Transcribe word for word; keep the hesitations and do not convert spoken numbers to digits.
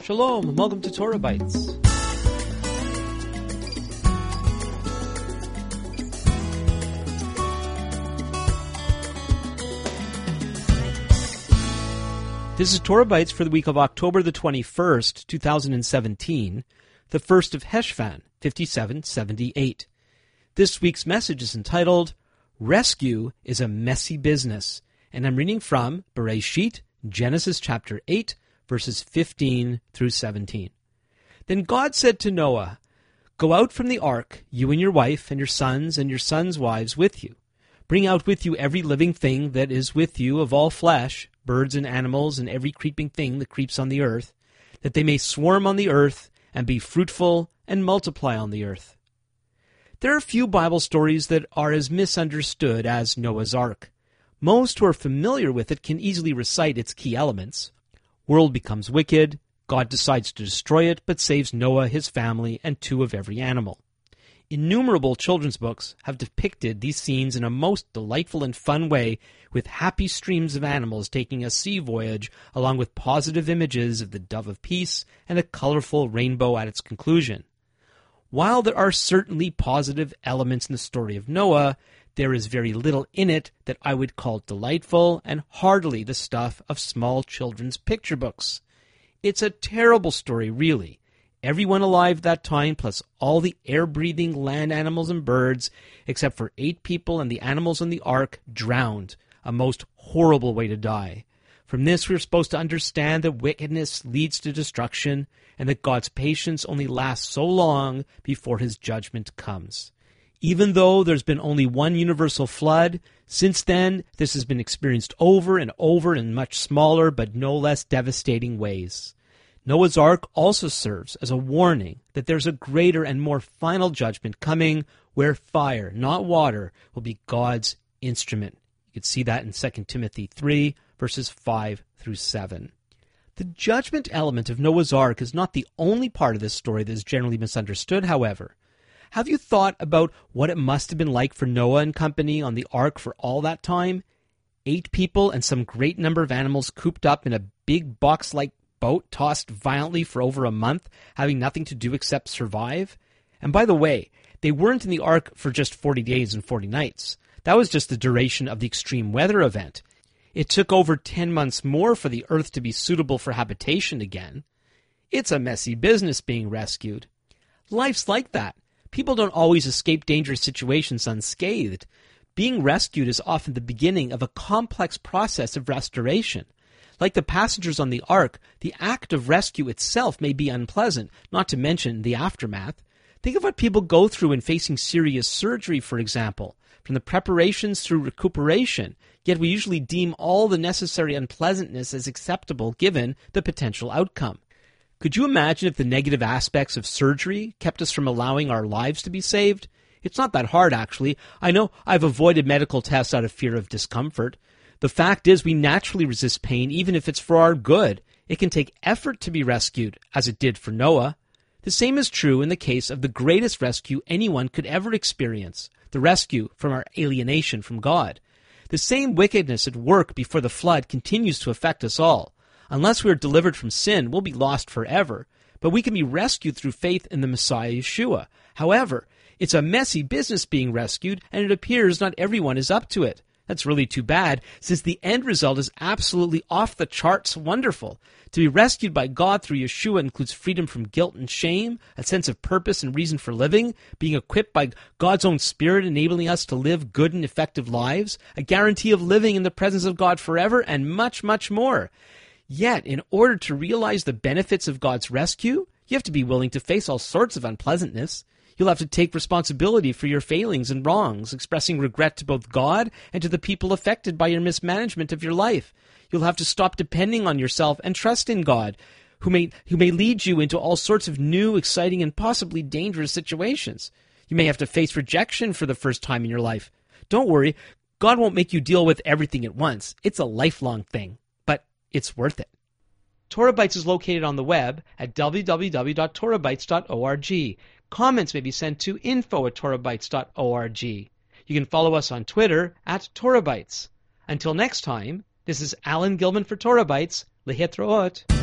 Shalom, and welcome to Torah Bites. This is Torah Bites for the week of October the twenty-first, two thousand seventeen, the first of Heshvan, fifty-seven seventy-eight. This week's message is entitled, Rescue is a Messy Business, and I'm reading from Bereshit, Genesis chapter eight, verses fifteen through seventeen. Then God said to Noah, Go out from the ark, you and your wife and your sons and your sons' wives with you. Bring out with you every living thing that is with you of all flesh, birds and animals and every creeping thing that creeps on the earth, that they may swarm on the earth and be fruitful and multiply on the earth. There are few Bible stories that are as misunderstood as Noah's Ark. Most who are familiar with it can easily recite its key elements. World becomes wicked, God decides to destroy it, but saves Noah, his family, and two of every animal. Innumerable children's books have depicted these scenes in a most delightful and fun way, with happy streams of animals taking a sea voyage, along with positive images of the dove of peace and a colorful rainbow at its conclusion. While there are certainly positive elements in the story of Noah, there is very little in it that I would call delightful and hardly the stuff of small children's picture books. It's a terrible story, really. Everyone alive that time, plus all the air-breathing land animals and birds, except for eight people and the animals on the ark, drowned, a most horrible way to die. From this, we're supposed to understand that wickedness leads to destruction, and that God's patience only lasts so long before his judgment comes. Even though there's been only one universal flood, since then this has been experienced over and over in much smaller but no less devastating ways. Noah's Ark also serves as a warning that there's a greater and more final judgment coming, where fire, not water, will be God's instrument. You can see that in Second Timothy three, verses five through seven. The judgment element of Noah's Ark is not the only part of this story that is generally misunderstood, however. Have you thought about what it must have been like for Noah and company on the ark for all that time? Eight people and some great number of animals cooped up in a big box-like boat tossed violently for over a month, having nothing to do except survive? And by the way, they weren't in the ark for just forty days and forty nights. That was just the duration of the extreme weather event. It took over ten months more for the earth to be suitable for habitation again. It's a messy business being rescued. Life's like that. People don't always escape dangerous situations unscathed. Being rescued is often the beginning of a complex process of restoration. Like the passengers on the ark, the act of rescue itself may be unpleasant, not to mention the aftermath. Think of what people go through in facing serious surgery, for example, from the preparations through recuperation, yet we usually deem all the necessary unpleasantness as acceptable given the potential outcome. Could you imagine if the negative aspects of surgery kept us from allowing our lives to be saved? It's not that hard, actually. I know I've avoided medical tests out of fear of discomfort. The fact is we naturally resist pain even if it's for our good. It can take effort to be rescued, as it did for Noah. The same is true in the case of the greatest rescue anyone could ever experience, the rescue from our alienation from God. The same wickedness at work before the flood continues to affect us all. Unless we are delivered from sin, we'll be lost forever. But we can be rescued through faith in the Messiah Yeshua. However, it's a messy business being rescued, and it appears not everyone is up to it. That's really too bad, since the end result is absolutely off the charts wonderful. To be rescued by God through Yeshua includes freedom from guilt and shame, a sense of purpose and reason for living, being equipped by God's own Spirit enabling us to live good and effective lives, a guarantee of living in the presence of God forever, and much, much more. Yet, in order to realize the benefits of God's rescue, you have to be willing to face all sorts of unpleasantness. You'll have to take responsibility for your failings and wrongs, expressing regret to both God and to the people affected by your mismanagement of your life. You'll have to stop depending on yourself and trust in God, who may, who may lead you into all sorts of new, exciting, and possibly dangerous situations. You may have to face rejection for the first time in your life. Don't worry, God won't make you deal with everything at once. It's a lifelong thing. It's worth it. Torah Bites is located on the web at w w w dot torah bites dot org. Comments may be sent to info at torah bites dot org. You can follow us on Twitter at Torah Bites. Until next time, this is Alan Gilman for Torah Bites. Lehitraot.